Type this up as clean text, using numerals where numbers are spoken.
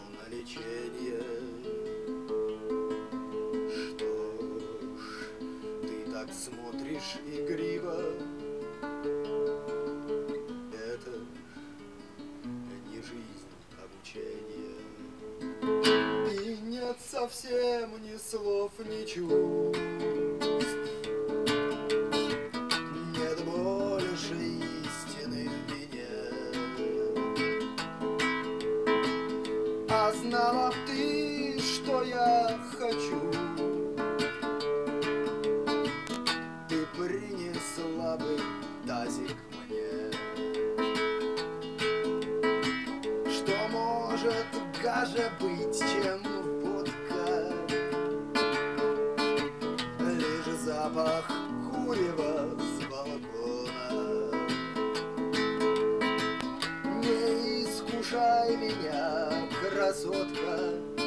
на лечение. Что ж, ты так смотришь игриво, это не жизнь, а мучение. И нет совсем ни слов, ни чувств, нет больше истины в меня. А знала б ты, что я хочу, ты принесла бы тазик мне. Что может гаже быть, чем водка? Лишь запах курева с балкона. Не искушай меня, красотка,